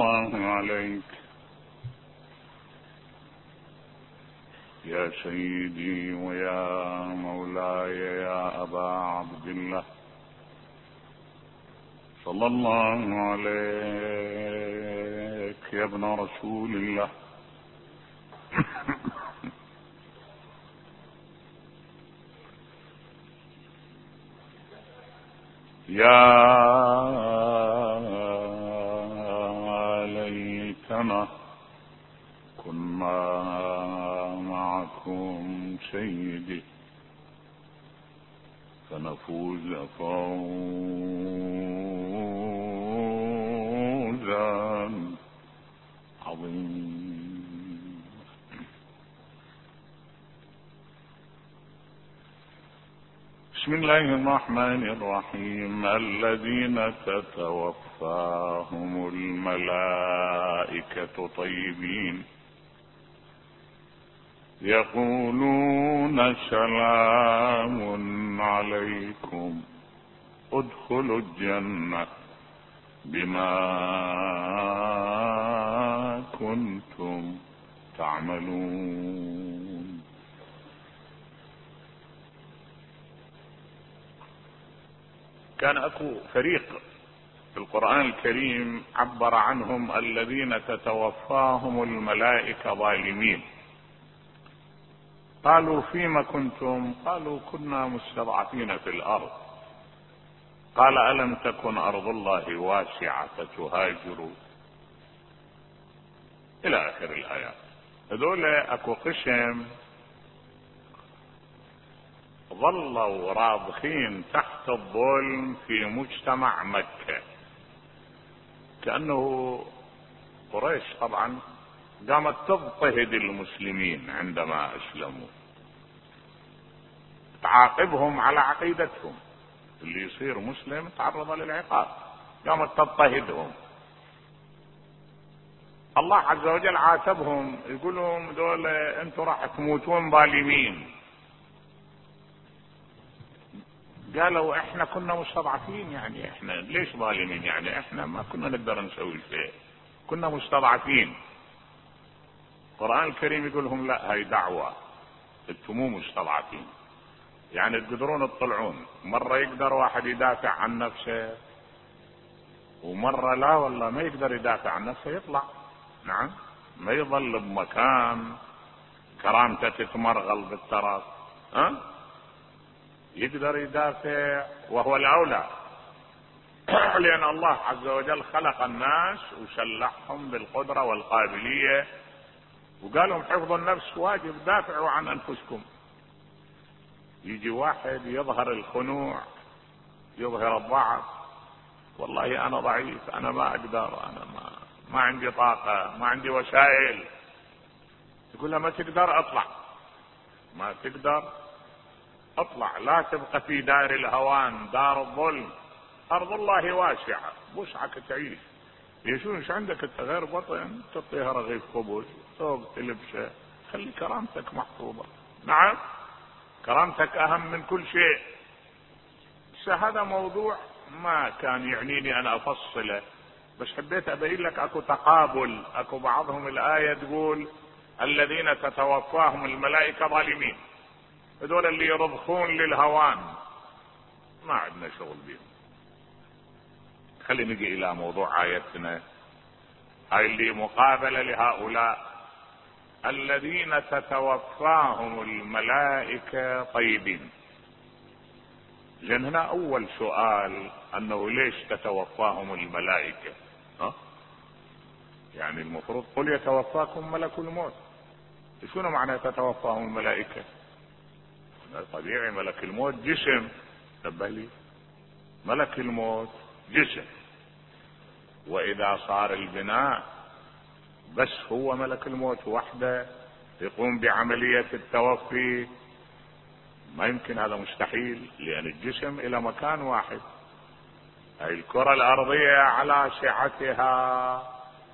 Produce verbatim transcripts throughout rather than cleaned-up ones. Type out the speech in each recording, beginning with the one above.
الله عليك يا سيدي ويا مولاي يا أبا عبد الله، صلى الله عليك يا ابن رسول الله. يا ليتنا كنا معكم سيدي فنفوز فوزا عظيما. بسم الله الرحمن الرحيم. الذين تتوفاهم الملائكة طيبين يقولون سلام عليكم ادخلوا الجنة بما كنتم تعملون. كان اكو فريق في القرآن الكريم عبر عنهم الذين تتوفاهم الملائكة ظالمين. قالوا فيما كنتم؟ قالوا كنا مستضعفين في الارض. قال الم تكن ارض الله واسعة فتهاجروا الى اخر الايات. هذول اكو قسم ظلوا راضخين تحت الظلم في مجتمع مكة، كأنه قريش طبعا قامت تضطهد المسلمين عندما اسلموا، تعاقبهم على عقيدتهم، اللي يصير مسلم تعرض للعقاب، قامت تضطهدهم. الله عز وجل عاتبهم، يقول لهم دول انتم راح تموتون ظالمين. قالوا احنا كنا مستضعفين، يعني احنا ليش ظالمين؟ يعني احنا ما كنا نقدر نسوي شيء، كنا مستضعفين. القرآن الكريم يقول لهم لا، هاي دعوة، انتم مو مستضعفين، يعني تقدرون تطلعون. مرة يقدر واحد يدافع عن نفسه، ومرة لا والله ما يقدر يدافع عن نفسه يطلع. نعم، ما يظل بمكان كرامته تتمرغل بالتراب، ها أه؟ يقدر يدافع وهو الأولى. لأن الله عز وجل خلق الناس وسلحهم بالقدرة والقابلية، وقال لهم حفظ النفس واجب، دافعوا عن أنفسكم. يجي واحد يظهر الخنوع، يظهر الضعف، والله أنا ضعيف، أنا ما أقدر، أنا ما, ما عندي طاقة، ما عندي وسائل. يقول له ما تقدر اطلع، ما تقدر اطلع، لا تبقى في دار الهوان، دار الظلم. ارض الله واسعة، وسعك تعيش. يشون ايش عندك انت غير بطن؟ تعطيها رغيف خبز، ثوب تلبسه، خلي كرامتك محفوظة. نعم، كرامتك اهم من كل شيء. هذا موضوع ما كان يعنيني ان افصله، بس حبيت ابين لك اكو تقابل. اكو بعضهم الايه تقول الذين تتوفاهم الملائكه ظالمين، هذول اللي يرضخون للهوان ما عندنا شغل بهم. خلينا نجي الى موضوع ايتنا، هاي اللي مقابله لهؤلاء الذين تتوفاهم الملائكه طيبين. لان هنا اول سؤال انه ليش تتوفاهم الملائكه؟ ها؟ يعني المفروض قل يتوفاكم ملك الموت. شنو معنى تتوفاهم الملائكه؟ طبيعي ملك الموت جسم، تبالي ملك الموت جسم، واذا صار البناء بس هو ملك الموت وحده يقوم بعمليه التوفي، ما يمكن، هذا مستحيل، لان الجسم الى مكان واحد. هاي الكرة الارضية على سعتها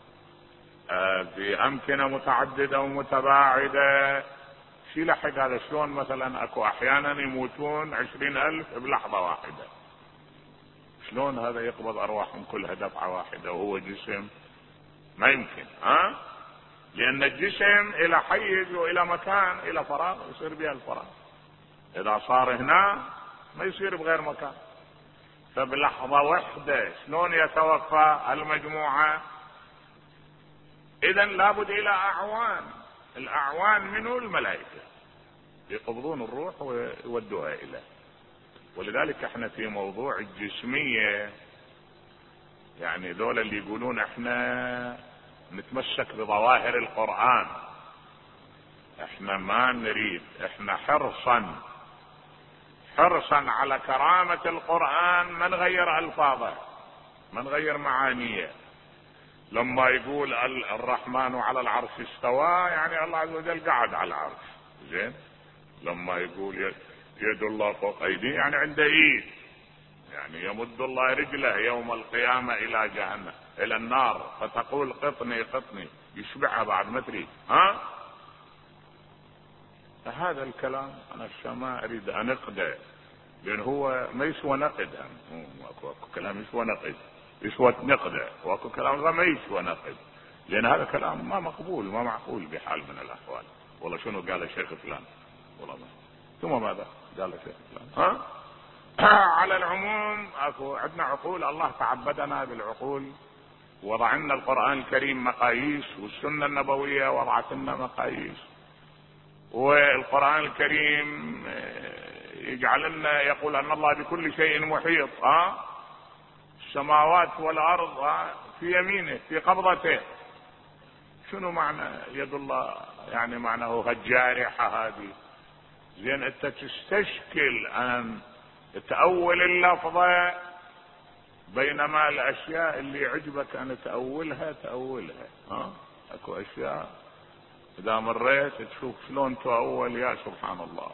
في امكنة متعددة ومتباعدة، شي لحق هذا. شلون مثلا اكو احيانا يموتون عشرين الف بلحظة واحدة، شلون هذا يقبض ارواحهم كلها دفعة واحدة وهو جسم؟ ما يمكن. ها لان الجسم الى حيز والى مكان الى فراغ يصير بها الفراغ، اذا صار هنا ما يصير بغير مكان. فبلحظة واحدة شلون يتوفى المجموعة؟ اذا لابد الى اعوان، الاعوان منه الملائكة يقبضون الروح ويودوها اليه. ولذلك احنا في موضوع الجسمية يعني دول اللي يقولون احنا نتمسك بظواهر القرآن، احنا ما نريد، احنا حرصا حرصا على كرامة القرآن ما نغير الفاظه، ما نغير معانيه. لما يقول الرحمن على العرش استوى يعني الله عز وجل قعد على العرش، زين. لما يقول يد الله فوق ايديه يعني عنده ايد، يعني يمد الله رجله يوم القيامة الى جهنم الى النار فتقول قطني قطني، يشبعها بعد ما تريد. ها هذا الكلام انا ما اريد ان اقده، لان هو ما يسوى نقد، اكو كلام يسوى نقد يسوى نقده، واكو كلام ما يسوى نقد، لان هذا كلام ما مقبول ما معقول بحال من الاحوال. والله شنو قال الشيخ فلان، والله ما. ثم ماذا قال الشيخ فلان؟ ها على العموم اكو عندنا عقول، الله تعبدنا بالعقول، وضع لنا القرآن الكريم مقاييس، والسنة النبوية وضعت لنا مقاييس، والقرآن الكريم يجعل لنا يقول ان الله بكل شيء محيط. ها السماوات والارض ها في يمينه في قبضته. شنو معنى يد الله؟ يعني معناه هالجارحة هذه. زين انت تستشكل ان تأول اللفظة، بينما الاشياء اللي عجبك ان تأولها تأولها. ها اكو اشياء اذا مريت تشوف شلون تأول، يا سبحان الله.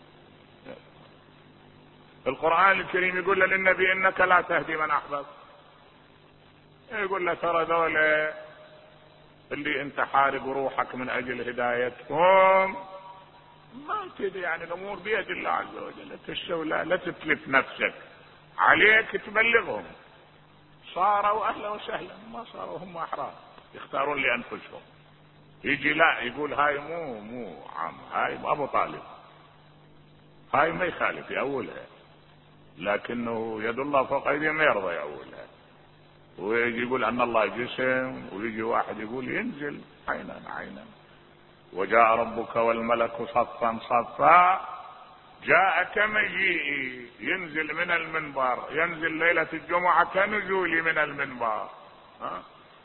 القرآن الكريم يقول للنبي انك لا تهدي من احببت، يقول له ترى ذولا اللي انت حارب روحك من اجل هدايتهم ما تدري، يعني الامور بيد الله عز وجل، تشتغل لا, لا تتلف نفسك، عليك تبلغهم. صاروا اهلا وسهلا، ما صاروا هم احرار يختارون لانفسهم. يجي لا يقول هاي مو مو عام، هاي ابو طالب، هاي ما يخالف يأولها، لكنه يد الله فوق ايديهم ما يرضى يأولها. ويجي يقول ان الله جسم، ويجي واحد يقول ينزل عينا عينا. وجاء ربك والملك صفا صفا، جاء كمجيئي، ينزل من المنبر، ينزل ليلة الجمعة كنزولي من المنبر. ها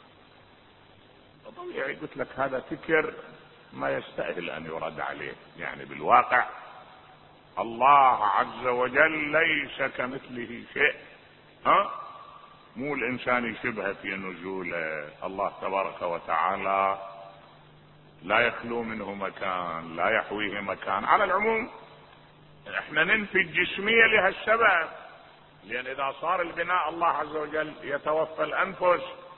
طبيعي قلت لك هذا فكر ما يستاهل ان يرد عليه. يعني بالواقع الله عز وجل ليس كمثله شيء. ها مو الانسان يشبه في نزوله، الله تبارك وتعالى لا يخلو منه مكان، لا يحويه مكان. على العموم احنا ننفي الجسمية لهالسبب، لان اذا صار البناء الله عز وجل يتوفى الانفس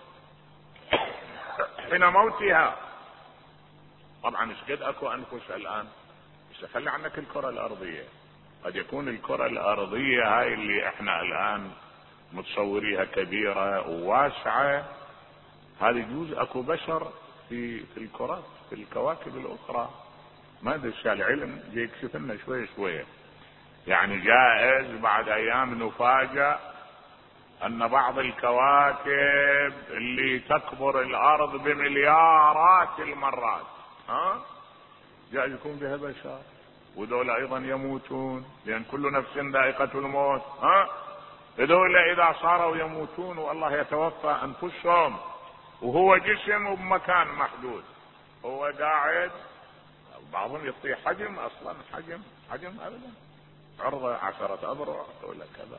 حين موتها. طبعا ايش قد اكو انفس الان، بس خلي عنك الكرة الارضية، قد يكون الكرة الارضية هاي اللي احنا الان متصوريها كبيرة وواسعة، هذه يجوز اكو بشر في في الكرات في الكواكب الاخرى. ما ادري العلم يكشف لنا شوية شوية. يعني جائز بعد ايام نفاجأ ان بعض الكواكب اللي تكبر الارض بمليارات المرات ها جائز يكون بها بشر، ودول ايضا يموتون، لان كل نفس ذائقة الموت. ها هذول اذا صاروا يموتون والله يتوفى انفسهم وهو جسم بمكان محدود، هو قاعد، بعضهم يعطيه حجم اصلا حجم حجم ابدا، عرضه عشرة اذرع ولا كذا.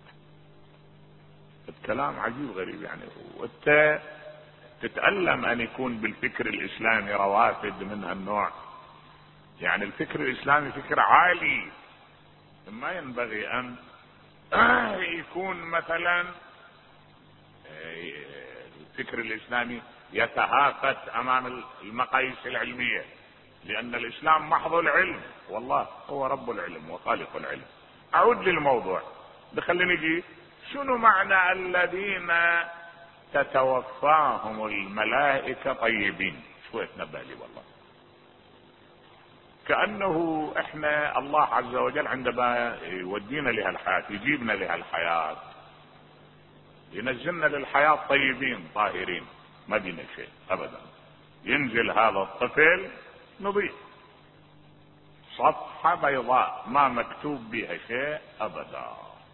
الكلام عجيب غريب يعني. وانت تتألم ان يكون بالفكر الاسلامي روافد من هالنوع. يعني الفكر الاسلامي فكر عالي، ما ينبغي ان يكون مثلا الفكر الاسلامي يتهافت امام المقاييس العلمية، لان الاسلام محض العلم، والله هو رب العلم وخالق العلم. اعود للموضوع، بخليني نجي شنو معنى الذين تتوفاهم الملائكة طيبين. شوية نبالي والله، كأنه احنا الله عز وجل عندما يودينا لهالحياة يجيبنا لهالحياة ينزلنا للحياة طيبين طاهرين ما بينا شيء ابدا. ينزل هذا الطفل نظيف، صفحة بيضاء ما مكتوب بها شيء ابدا،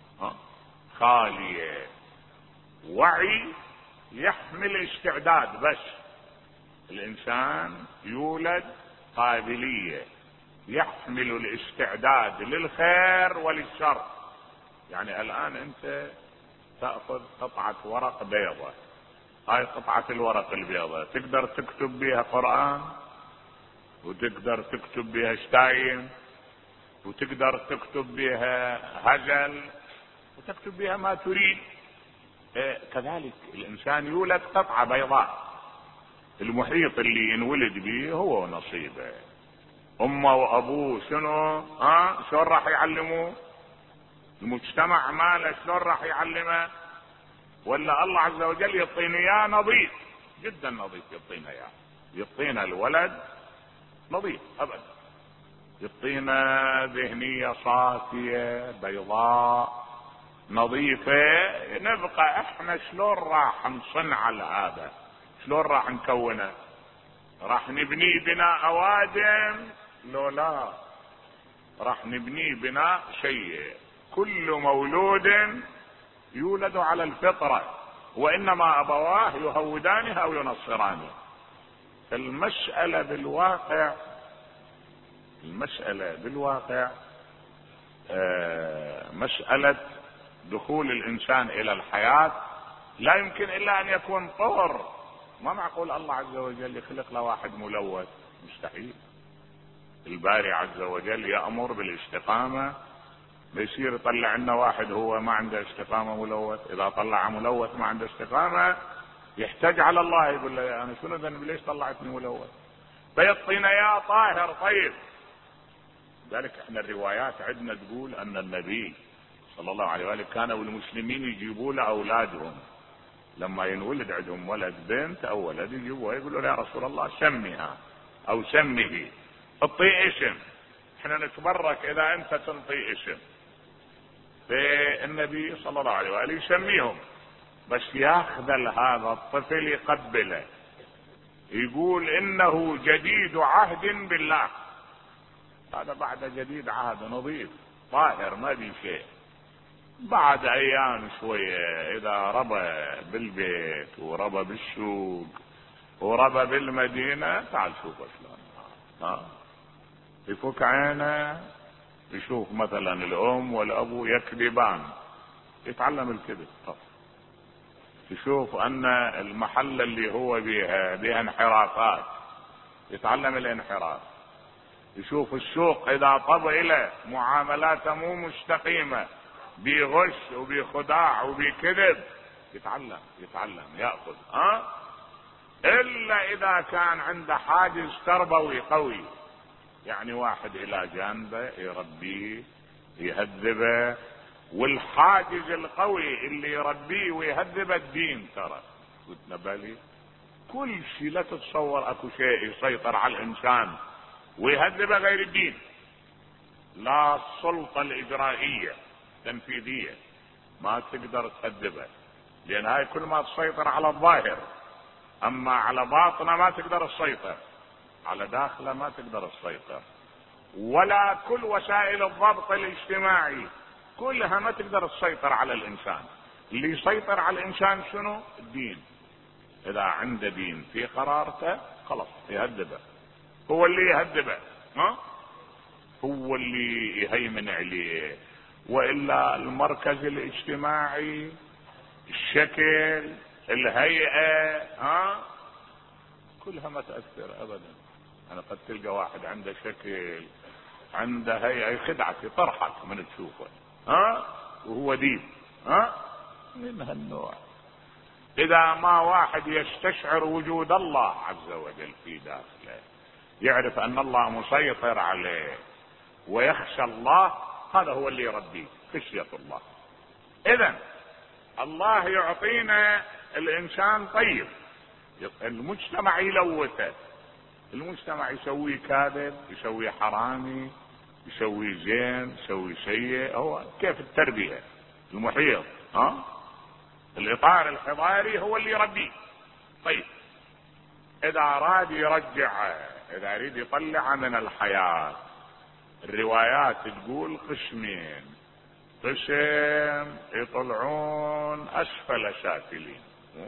خالية، وعي يحمل استعداد. بس الانسان يولد قابلية يحمل الاستعداد للخير وللشر. يعني الان انت تأخذ قطعة ورق بيضة، هاي قطعة الورق البيضة تقدر تكتب بها قرآن، وتقدر تكتب بها شتايم، وتقدر تكتب بها هزل، وتكتب بها ما تريد. إيه كذلك الانسان يولد قطعة بيضاء، المحيط اللي ينولد به هو نصيبه. امه وابوه شنو ها شلون راح يعلموه؟ المجتمع ماله شلون راح يعلمه؟ ولا الله عز وجل يعطينا اياه نظيف جدا، نظيف يعطينا اياه، يعطينا الولد نظيف ابدا، يعطينا ذهنية صافية بيضاء نظيفة. نبقى احنا شلون راح نصنع على هذا؟ شلون راح نكونه؟ راح نبنيه بناء اوادم؟ لو لا، راح نبنيه بناء شيء. كل مولود يولد على الفطرة، وانما ابواه يهودانه او ينصرانه. المسألة بالواقع المسألة بالواقع آه مسألة دخول الانسان الى الحياة لا يمكن الا ان يكون طهر. ما معقول الله عز وجل يخلق له واحد ملوث، مستحيل. الباري عز وجل يأمر بالاستقامة، بيصير يطلع لنا واحد هو ما عنده استقامة ملوث. اذا طلع ملوث ما عنده استقامة يحتاج على الله، يقول له انا شنو ذنب ليش طلعتني ملوث؟ فيعطينا يا طاهر طيب. ذلك احنا الروايات عندنا تقول ان النبي صلى الله عليه وآله كانوا المسلمين يجيبوا له اولادهم لما ينولد عندهم ولد بنت او ولد، يجيبوها يقولوا له يا رسول الله سميها او سمه، اعطيه اسم، احنا نتبرك اذا انت تنطي اسم. فالنبي صلى الله عليه وآله يسميهم، بس ياخذ هذا الطفل يقبله يقول انه جديد عهد بالله. هذا بعد جديد عهد نظيف طاهر ما بي شيء. بعد ايام شوية اذا ربى بالبيت وربى بالسوق وربى بالمدينة، تعال شوف شلون ها يفك عينه يشوف مثلا الام والابو يكذبان، يتعلم الكذب. يشوف ان المحل اللي هو بيها بيها انحرافات، يتعلم الانحراف. يشوف السوق اذا طب الى معاملاته مو مستقيمة، بيغش وبيخداع وبيكذب، يتعلم يتعلم يأخذ ها الا اذا كان عنده حاجز تربوي قوي، يعني واحد الى جانبه يربيه يهذبه. والحاجز القوي اللي يربيه ويهذبه الدين. ترى قلتنا بالي كل شيء لا تتصور اكو شيء يسيطر على الانسان ويهذبه غير الدين. لا السلطة الاجرائية تنفيذية ما تقدر تهذبه، لان هاي كل ما تسيطر على الظاهر، اما على باطنه ما تقدر تسيطر، على داخله ما تقدر تسيطر. ولا كل وسائل الضبط الاجتماعي كلها ما تقدر تسيطر على الانسان. اللي يسيطر على الانسان شنو؟ الدين. اذا عنده دين في قرارته خلاص يهذبه، هو اللي يهذبه ها هو اللي يهيمن عليه. والا المركز الاجتماعي، الشكل، الهيئة ها كلها ما تأثر ابدا. انا قد تلقى واحد عنده شكل عنده هيئة يخدعك يطرحك من تشوفه ها وهو دين ها من هالنوع. اذا ما واحد يستشعر وجود الله عز وجل في داخله، يعرف ان الله مسيطر عليه ويخشى الله، هذا هو اللي يربيه خشية الله. اذا الله يعطينا الانسان طيب، المجتمع يلوثه، المجتمع يسوي كاذب، يسوي حرامي، يسوي زين، يسوي سيء. هو كيف التربية المحيط، ها الاطار الحضاري هو اللي يربيه. طيب اذا اراد يرجع، اذا يريد يطلع من الحياة، الروايات تقول قسمين، قسم يطلعون اسفل سافلين،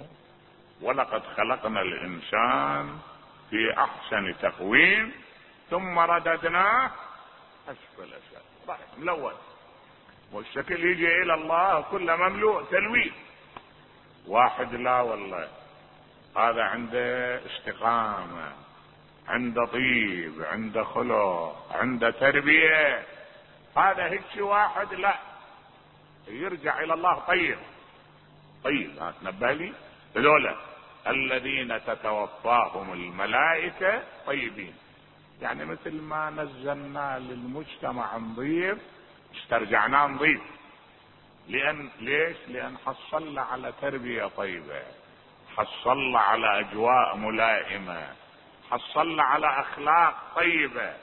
ولقد خلقنا الانسان في احسن تقويم ثم رددناه اسفل سافلين، راح ملون، والشكل يجي الى الله كله مملوء تلوين. واحد لا والله هذا عنده استقامة، عنده طيب، عنده خلق، عنده تربية، هذا هيك واحد لا يرجع الى الله طيب. طيب ها تنبه لي، هذولا الذين تتوفاهم الملائكة طيبين، يعني مثل ما نزلنا للمجتمع نظيف استرجعناه نظيف. لان ليش؟ لان حصلنا على تربية طيبة، حصلنا على اجواء ملائمة، حصلنا على اخلاق طيبة،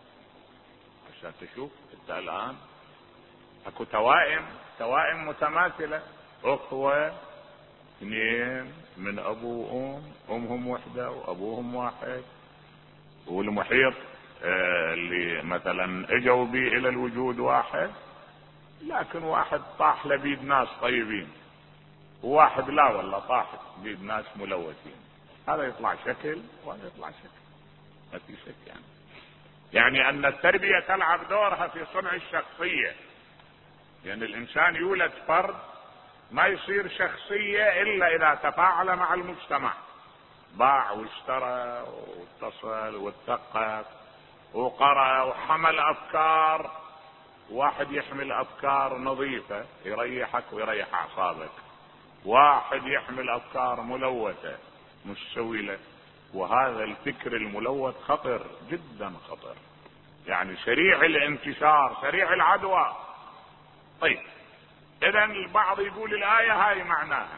عشان تشوف انت الان اكو توائم، توائم متماثلة، اخوة اثنين من ابو وام، امهم وحدة وابوهم واحد، والمحيط آه اللي مثلا اجوا بي الى الوجود واحد، لكن واحد طاح لبيد ناس طيبين، وواحد لا والله طاح بيد ناس ملوثين. هذا يطلع شكل وهذا يطلع شكل، ما في شك يعني. يعني ان التربية تلعب دورها في صنع الشخصية، لان يعني الانسان يولد فرد ما يصير شخصية الا اذا تفاعل مع المجتمع، باع واشترى واتصل واتثقف وقرأ وحمل افكار. واحد يحمل افكار نظيفة يريحك ويريح اعصابك، واحد يحمل افكار ملوثة مش سوي لك، وهذا الفكر الملوث خطر جدا خطر، يعني سريع الانتشار، سريع العدوى. طيب اذا البعض يقول الاية هاي معناها،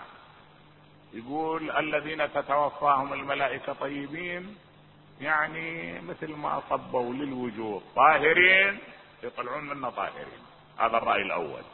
يقول الذين تتوفاهم الملائكة طيبين، يعني مثل ما صبوا للوجود طاهرين يطلعون منا طاهرين. هذا الرأي الاول.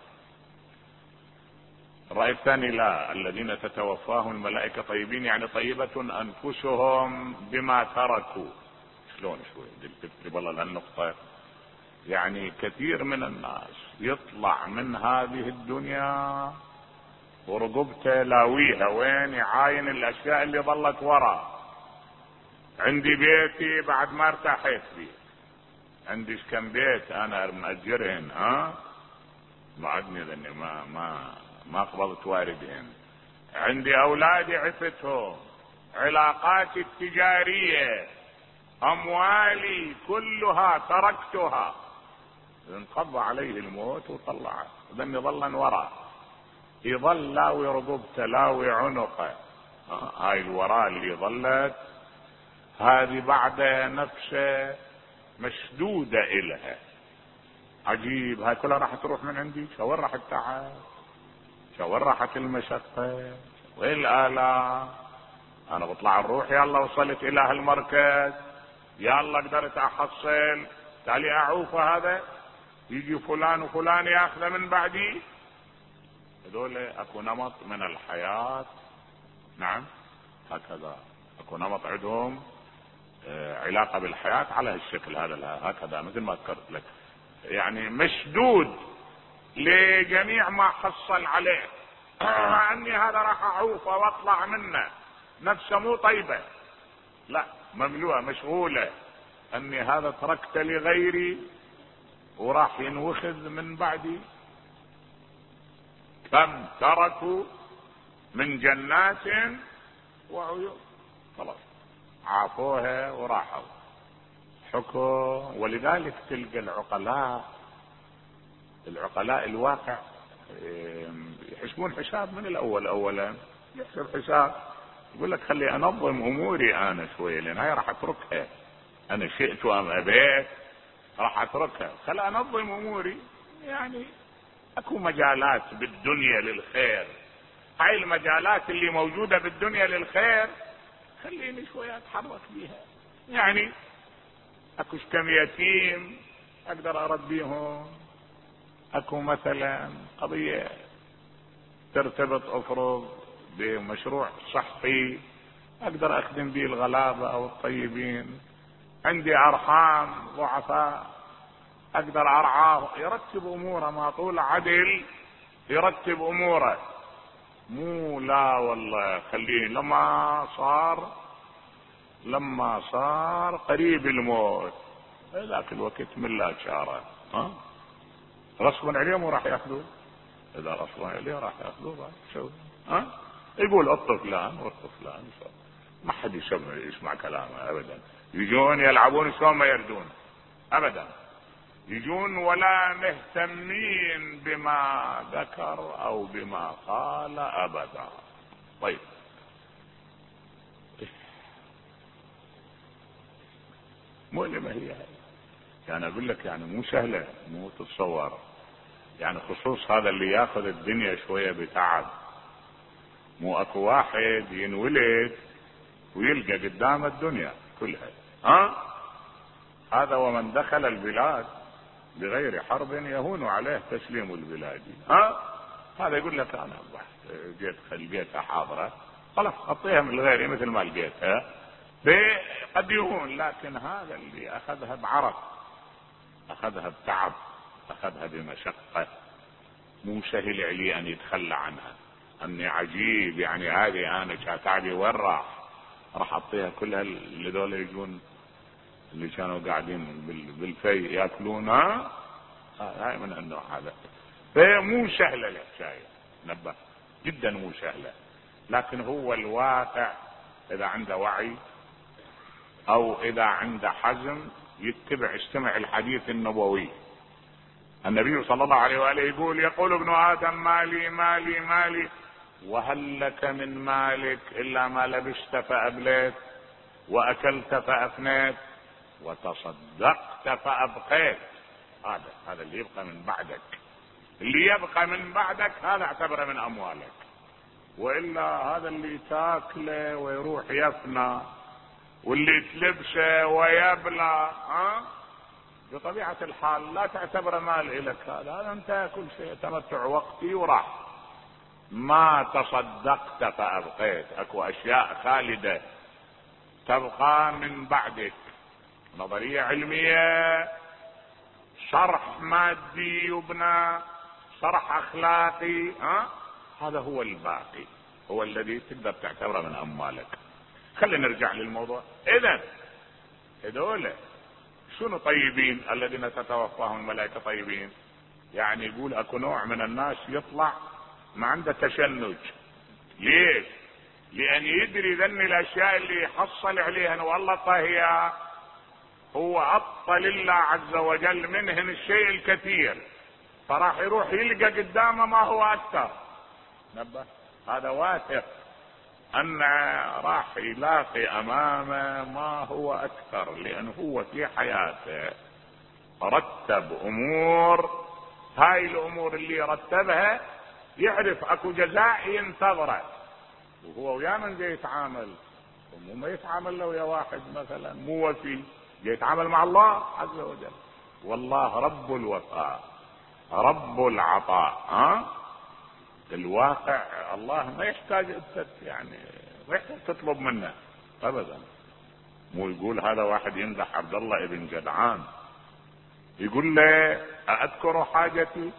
الرأي الثاني لا، الذين تتوفاهم الملائكة طيبين يعني طيبة انفسهم بما تركوا. شلون شوي تكتب والله لهالنقطة؟ يعني كثير من الناس يطلع من هذه الدنيا ورقبته لاويها وين، يعاين الاشياء اللي ظلت ورا. عندي بيتي بعد ما ارتاحيت فيه، عندي كم بيت انا مأجرهن، ها ما عدني لاني ما ما ما قبضت واردهن، عندي اولادي عفتهم، علاقاتي التجارية، اموالي كلها تركتها، انقضى عليه الموت وطلع ذني ظلا وراء، يظل لاوي رقبته لاوي عنقه. آه هاي الوراء اللي ظلت هذه بعد نفسه مشدودة إلها. عجيب، هاي كلها راح تروح من عندي، شوين راح التعب، شوين راحت المشقة، وين الآلام؟ أنا بطلع الروح يا الله وصلت إلى هالمركز، يا الله قدرت أحصل، تالي أعوف هذا يجي فلان وفلان ياخذه من بعدي. هذول اكو نمط من الحياة، نعم هكذا اكو نمط عندهم آه علاقة بالحياة على هالشكل هذا، هكذا مثل ما ذكرت لك، يعني مشدود لجميع ما حصل عليه. عني هذا راح اعوفه واطلع منه، نفسه مو طيبة، لا مملوءة مشغولة، اني هذا تركت لغيري وراح ينوخذ من بعدي. كم تركوا من جنات وعيون، خلاص عافوها وراحوا حكوا. ولذلك تلقى العقلاء، العقلاء الواقع يحسبون حساب من الاول، اولا يحسب حساب يقول لك خلي انظم اموري انا شويه، لان هاي راح اتركها، انا شئت ام ابيت راح اتركها، خلي انظم اموري. يعني اكو مجالات بالدنيا للخير، هاي المجالات اللي موجودة بالدنيا للخير خليني شوية اتحرك بيها. يعني اكو كم يتيم اقدر اربيهم، اكو مثلا قضية ترتبط افرض بمشروع صحي اقدر اخدم به الغلابة او الطيبين، عندي ارحام ضعفاء اقدر ارعاه، يرتب اموره، ما طول عدل يرتب اموره. مو لا والله خليه لما صار لما صار قريب الموت ذاك الوقت من لا شاره، ها غصبا عليه مو راح ياخذوه، اذا غصبا عليه راح ياخذوه شو ها يقول الطفلان والطفلان ما حد يسمع يسمع كلامه ابدا، يجون يلعبون شلون ما يردون ابدا، يجون ولا مهتمين بما ذكر او بما قال ابدا. طيب مؤلمة هي هاي، يعني اقول لك يعني مو سهلة، مو تتصور، يعني خصوص هذا اللي ياخذ الدنيا شوية بتعب. مو اكو واحد ينولد ويلقى قدام الدنيا كلها، ها هذا ومن دخل البلاد بغير حرب يهون عليه تسليم البلاد، ها هذا يقول لك انا جيت لقيتها حاضرة خلاص اعطيها من غيري مثل ما لقيتها، قد يهون. لكن هذا اللي اخذها بعرق، اخذها بتعب، اخذها بمشقة، مو سهل عليه ان يتخلى عنها. اني عجيب يعني هذه انا كاتعبي وين راح راح اعطيها كلها لذول يجون اللي كانوا قاعدين بالفي ياكلونها، هاي من النوع هذا. فهي مو سهلة الحكاية، نبه جدا مو سهلة، لكن هو الواقع اذا عنده وعي او اذا عنده حزم يتبع استمع الحديث النبوي. النبي صلى الله عليه وآله يقول يقول ابن آدم مالي مالي مالي وهل لك من مالك إلا ما لبست فأبليت وأكلت فأفنيت وتصدقت فأبقيت. هذا هذا اللي يبقى من بعدك، اللي يبقى من بعدك هذا اعتبره من أموالك، وإلا هذا اللي تاكله ويروح يفنى واللي تلبسه ويبلى ها بطبيعة الحال لا تعتبر مال لك، هذا هذا انت كل شيء تمتع وقتي وراح. ما تصدقت فأبقيت، اكو اشياء خالدة تبقى من بعدك، نظرية علمية، شرح مادي يبنى، شرح اخلاقي، ها هذا هو الباقي، هو الذي تقدر تعتبره من اموالك. خلينا نرجع للموضوع. اذا هذول شنو طيبين الذين تتوفاهم الملائكة طيبين؟ يعني يقول اكو نوع من الناس يطلع ما عنده تشنج. ليش؟ لان يدري ذن الاشياء اللي يحصل عليها والله طهيا هو اطل الله عز وجل منهن الشيء الكثير، فراح يروح يلقى قدامه ما هو اكثر. نبه هذا واثق ان راح يلاقي امامه ما هو اكثر، لانه هو في حياته رتب امور، هاي الامور اللي رتبها يعرف اكو جزاء ينتظره، وهو ويا من جاي يتعامل، ومو ما يتعامل له ويا واحد مثلا مو وفي، جاي يتعامل مع الله عز وجل، والله رب الوفاء رب العطاء. ها الواقع الله ما يحتاج انت يعني ما يحتاج تطلب منه ابدا. مو يقول هذا واحد يمدح عبد الله ابن جدعان يقول له اذكر حاجتي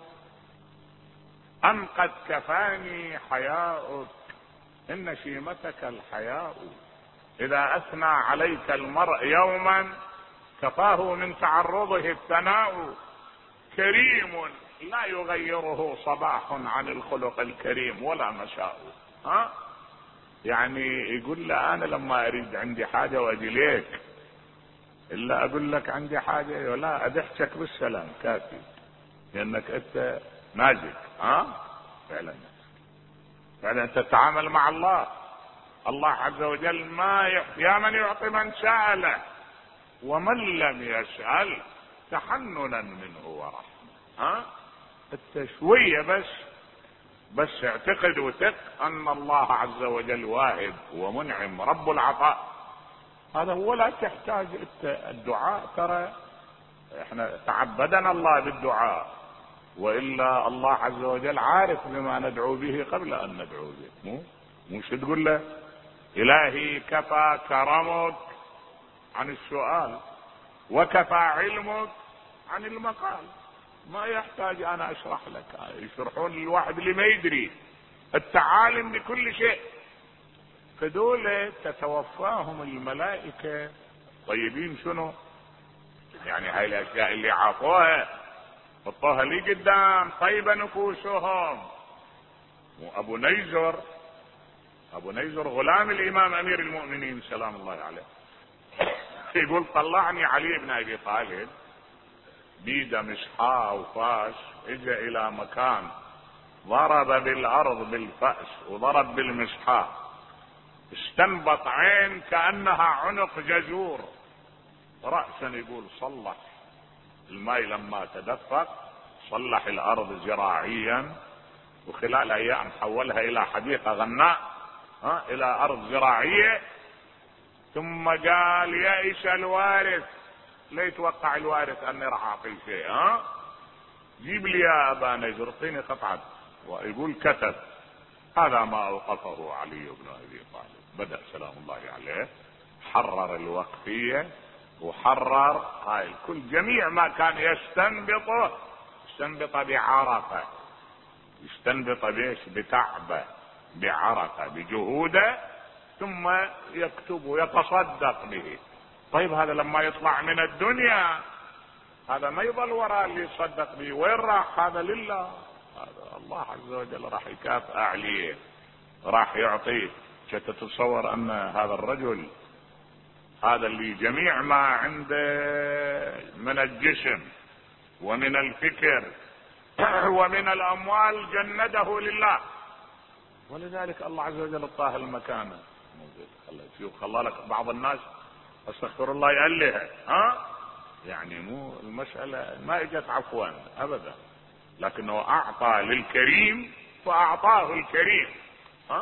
ام قد كفاني حياؤك ان شيمتك الحياء، اذا اثنى عليك المرء يوما كفاه من تعرضه الثناء، كريم لا يغيره صباح عن الخلق الكريم ولا مساء. ها يعني يقول له انا لما اريد عندي حاجة واجي ليك الا اقول لك عندي حاجة ولا ادحشك بالسلام كافي، لانك انت ماجد. ها فعلا فعلا تتعامل مع الله، الله عز وجل ما يعطي، يا من يعطي من سأله ومن لم يسأل تحننا منه ورحمة. ها انت شوية بس بس اعتقد وثق ان الله عز وجل واهب ومنعم رب العطاء، هذا هو. لا تحتاج الدعاء، ترى احنا تعبدنا الله بالدعاء، وإلا الله عز وجل عارف بما ندعو به قبل أن ندعو به. مو مش تقول له إلهي كفى كرمك عن السؤال وكفى علمك عن المقال، ما يحتاج أنا أشرح لك، يشرحون الواحد اللي ما يدري التعالم بكل شيء. فدول تتوفاهم الملائكة طيبين. شنو يعني هاي الأشياء اللي عافوها حطوها لي قدام، طيب نفوسهم. وابو نيزر ابو نيزر غلام الامام امير المؤمنين سلام الله عليه يقول طلعني علي بن ابي طالب بيده مشحاه وفاس، اجى الى مكان ضرب بالارض بالفأس وضرب بالمشحاه، استنبط عين كأنها عنق جزور رأسا. يقول صلح الماء لما تدفق، صلح الارض زراعيا، وخلال ايام حولها الى حديقة غناء، ها الى ارض زراعية. ثم قال يئس الوارث، لا يتوقع الوارث اني راح اعطي شيء، ها جيب لي يا ابا نجر اعطيني قطعة. ويقول كتب هذا ما اوقفه علي بن ابي طالب، بدأ سلام الله عليه حرر الوقفية وحرر هاي الكل، جميع ما كان يستنبطه استنبط بعرفة، يستنبط بيش بتعبه بعرفة بجهوده، ثم يكتب ويتصدق به. طيب هذا لما يطلع من الدنيا هذا ما يظل وراء اللي يصدق به، وين راح هذا؟ لله. هذا الله عز وجل راح يكافئ عليه، راح يعطيه. تتصور ان هذا الرجل هذا اللي جميع ما عنده من الجسم ومن الفكر ومن الاموال جنده لله، ولذلك الله عز وجل اعطاه المكانه. خلى لك بعض الناس استغفر الله يألهها، ها يعني مو المسألة ما اجت عفوا ابدا، لكنه اعطى للكريم فاعطاه الكريم، ها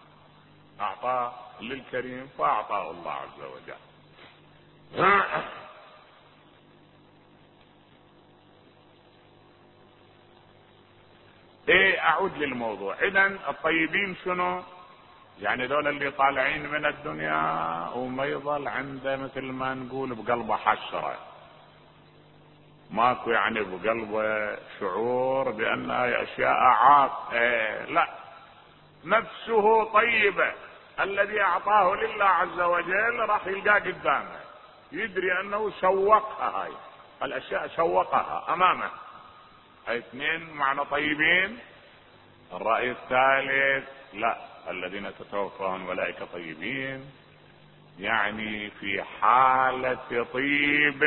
اعطاه للكريم فاعطاه الله عز وجل. ايه اعود للموضوع. اذا الطيبين شنو يعني؟ دول اللي طالعين من الدنيا وما يظل عنده مثل ما نقول بقلبه حسرة، ماكو يعني بقلبه شعور بان اشياء عاق، إيه لا، نفسه طيبة. الذي اعطاه لله عز وجل راح يلقاه قدامه، يدري انه سوقها، هاي الاشياء سوقها امامه. هاي اثنين معنى طيبين. الرأي الثالث لا، الذين تتوفاهم الملائكة طيبين يعني في حالة طيب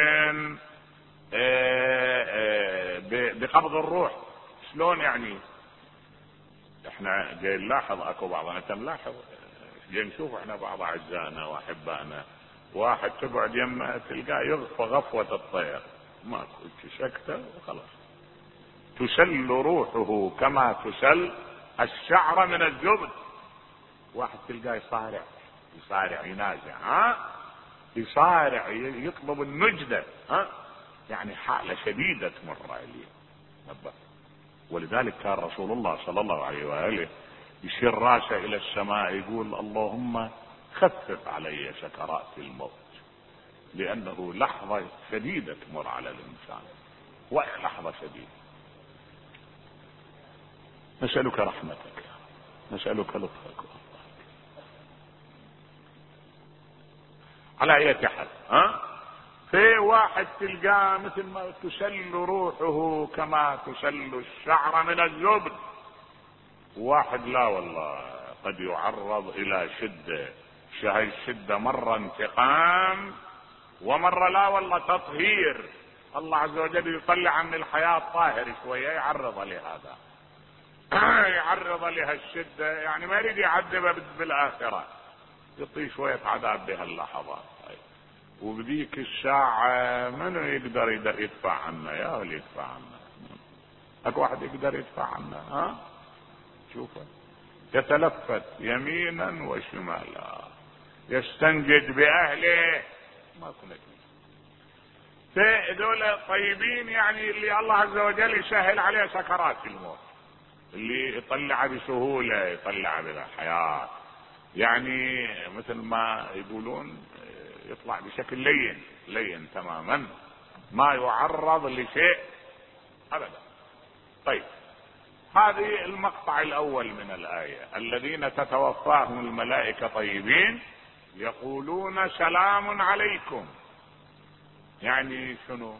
بقبض الروح. شلون يعني؟ احنا جاي نلاحظ اكو بعضنا، انت ملاحظ جاي نشوف احنا بعض اعزائنا واحبائنا، واحد تقعد يمه تلقاه يغفى غفوة الطير، ماكو سكتة وخلاص، تسل روحه كما تسل الشعر من الزبد. واحد تلقاه يصارع يصارع ينازع، ها يصارع يطلب النجدة، ها يعني حالة شديدة تمر عليه. ولذلك كان رسول الله صلى الله عليه وآله يشير راسه الى السماء يقول اللهم خفف علي سكرات الموت، لانه لحظة شديدة تمر على الانسان، وهي لحظة شديدة. نسألك رحمتك، نسألك لطفك. على اي حال، ها في واحد تلقاه مثل ما تسل روحه كما تسل الشعر من الزبد، واحد لا والله قد يعرض الى شدة. هاي الشدة مرة انتقام، ومرة لا والله تطهير. الله عز وجل يطلع عن الحياة طاهر شوية، يعرض لهذا يعرض لها الشدة، يعني ما يريد يعذبها بالآخرة، يعطيه شوية عذاب بهاللحظات. وبذيك الساعة منو يقدر يدفع عنا؟ يا اللي يدفع عنا، اكو واحد يقدر يدفع عنا؟ ها شوفه يتلفت يمينا وشمالا يستنجد بأهله، ما كنا دول طيبين، يعني اللي الله عز وجل يسهل عليه سكرات الموت، اللي يطلع بسهولة يطلع بالحياة، يعني مثل ما يقولون يطلع بشكل لين لين تماما، ما يعرض لشيء أبدا. طيب، هذه المقطع الأول من الآية، الذين تتوفاهم الملائكة طيبين يقولون سلام عليكم. يعني شنو؟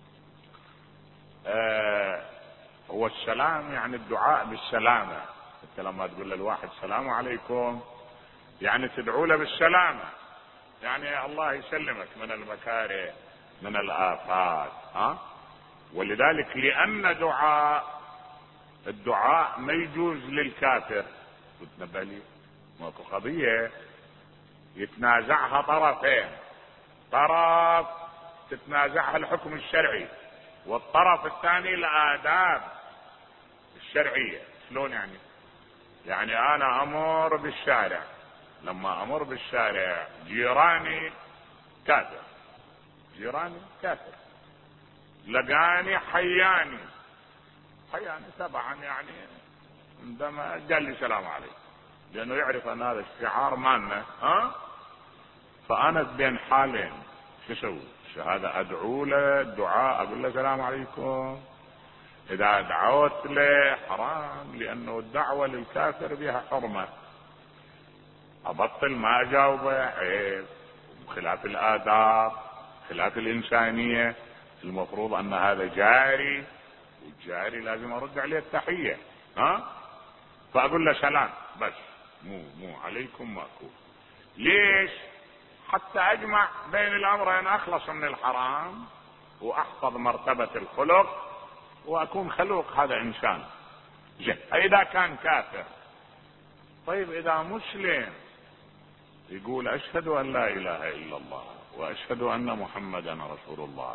آه هو السلام يعني الدعاء بالسلامة. انت لما تقول للواحد السلام عليكم يعني تدعو له بالسلامة، يعني الله يسلمك من المكاره من الآفات. ها؟ ولذلك لأن دعاء الدعاء ما يجوز للكافر. تتنبأ لي ماكو قضية يتنازعها طرفين، طرف تتنازعها الحكم الشرعي والطرف الثاني الآداب الشرعية. شلون يعني؟ يعني أنا أمر بالشارع، لما أمر بالشارع جيراني كافر، جيراني كافر لقاني حياني حياني طبعا يعني عندما قال لي سلام عليكم، لأنه يعرف أن هذا الشعار مالنا. ها؟ فأنا بين حالين، شو اسوي؟ هذا ادعو له دعاء اقول له السلام عليكم، اذا دعوت له حرام، لانه الدعوة للكافر بها حرمة، ابطل ما اجاوبه عيب، خلاف الاداب خلاف الانسانية. المفروض ان هذا جاري، والجاري لازم ارد عليه التحية. ها؟ فاقول له سلام بس، مو مو عليكم ماكو. ليش؟ حتى اجمع بين الامرين، اخلص من الحرام واحفظ مرتبة الخلق واكون خلوق هذا انسان. اذا كان كافر. طيب اذا مسلم يقول اشهد ان لا اله الا الله واشهد ان محمدا رسول الله،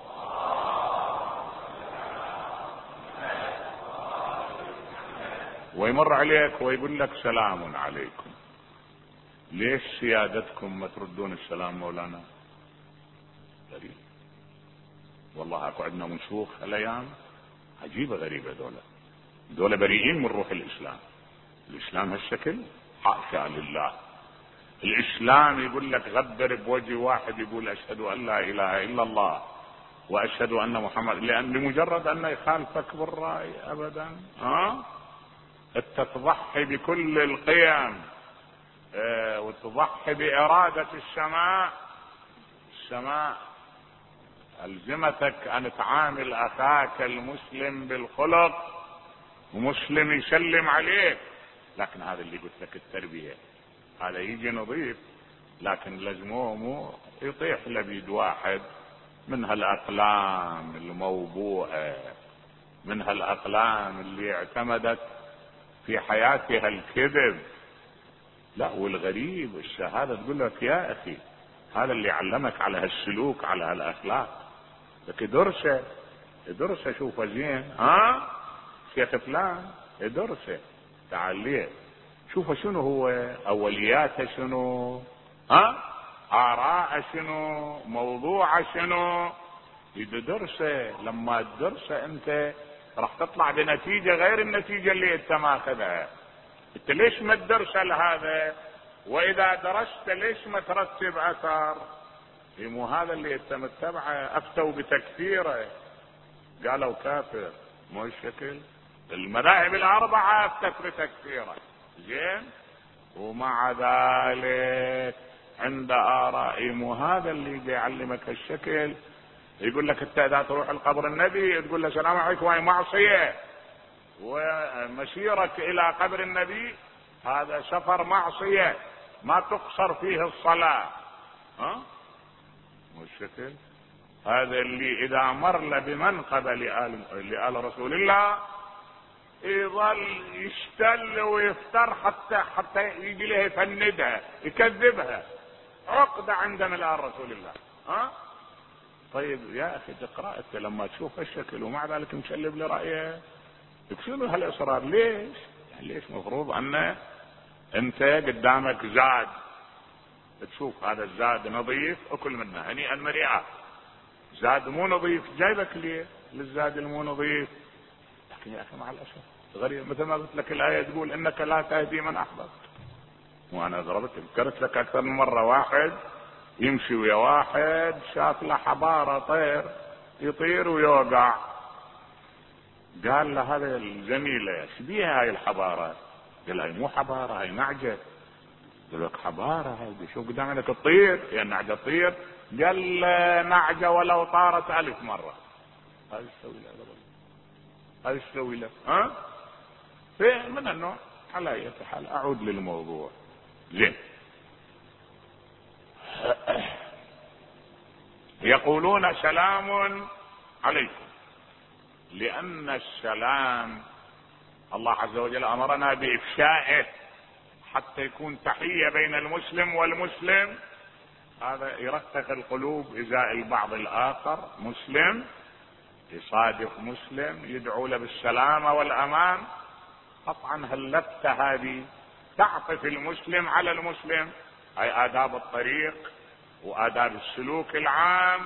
ويمر عليك ويقول لك سلام عليكم، ليش سيادتكم ما تردون السلام مولانا؟ غريب والله. اكو عندنا مشوخ الايام عجيبة غريبة، دولة دولة بريئين من روح الاسلام. الاسلام هالشكل حاشا لله. الاسلام يقول لك غبر بوجه واحد يقول اشهد ان لا اله الا الله واشهد ان محمد، لان بمجرد انه يخالفك بالراي ابدا. ها؟ انت تضحي بكل القيم اه وتضحي بارادة السماء. السماء الزمتك ان تعامل اخاك المسلم بالخلق، ومسلم يسلم عليك. لكن هذا اللي قلت لك التربية، هذا يجي نظيف لكن لازموه مو يطيح لبيد واحد من هالاقلام الموبوءة، من هالاقلام اللي اعتمدت في حياتها الكذب. لا، والغريب الشهادة تقول لك يا اخي هذا اللي علمك على هالسلوك على هالاخلاق، لك درسه درسه شوفه زين. ها؟ شيخ فلان درسه تعال ليه شوفه شنو هو اولياته، شنو ها آراء شنو موضوع شنو يدرسه. لما تدرسه انت راح تطلع بنتيجة غير النتيجة اللي انت ماخذها. انت ليش ما تدرس لهذا؟ واذا درست ليش ما ترتب اثر؟ مو هذا اللي انت متبعه. افتوا بتكفيره قالوا كافر، مو الشكل. المذاهب الاربعة افتت بتكفيره زين، ومع ذلك عند آراء مو هذا اللي بيعلمك الشكل. يقول لك انت اذا تروح القبر النبي تقول له السلام عليكم، هاي معصية، ومسيرك الى قبر النبي هذا سفر معصية ما تقصر فيه الصلاة. ها؟ مو الشكل. هذا اللي اذا مر له بمنقبة لآل, لآل رسول الله يظل يشتل ويفتر حتى حتى يجي له يفندها يكذبها، عقدة عندنا الآن رسول الله. ها؟ طيب يا اخي تقرأ انت لما تشوف الشكل ومع ذلك مشلب لرأيه، شنو هالاصرار؟ ليش؟ ليش؟ مفروض ان انت قدامك زاد، تشوف هذا الزاد نظيف اكل منه هنيئا مريئا، زاد مو نظيف جايبك ليه للزاد المو نظيف. لكن يا اخي مع الاسف غريب، مثل ما قلت لك الايه تقول انك لا تهدي من احببت، وانا ضربت ذكرت لك اكثر من مره واحد يمشي ويا واحد شاف له حباره طير يطير ويوقع، قال له هذا الزميله ايش بيها هاي الحباره؟ قال هاي مو حباره هاي نعجه. قال لك حباره هاي شو قدام عندك تطير يا النعجه تطير؟ قال نعجه ولو طارت الف مره. هذا ايش تسوي له؟ هذا ايش تسوي له؟ ها؟ في من النوع. على اي حال اعود للموضوع. زين. يقولون سلام عليكم، لأن السلام الله عز وجل أمرنا بإفشائه حتى يكون تحية بين المسلم والمسلم، هذا يرقق القلوب إزاء البعض الآخر، مسلم يصادق مسلم يدعو له بالسلامة والأمان، قطعا هاللفتة هذه تعطف المسلم على المسلم، هاي آداب الطريق وآداب السلوك العام.